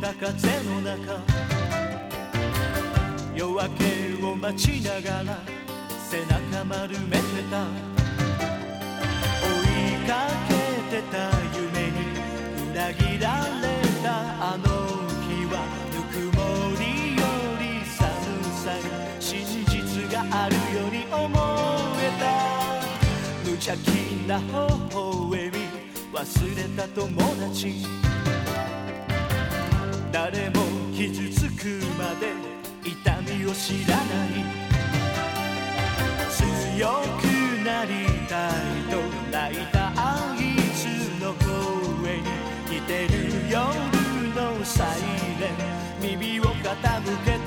た風の中、夜明けを待ちながら背中丸めてた、追いかけてた夢に裏切られた。あの日はぬくもりより寒さに真実があるように思えた。無邪気な微笑み忘れた友達、誰も傷つくまで痛みを知らない。強くなりたいと泣いたあいつの声に似てる夜のサイレン、耳を傾け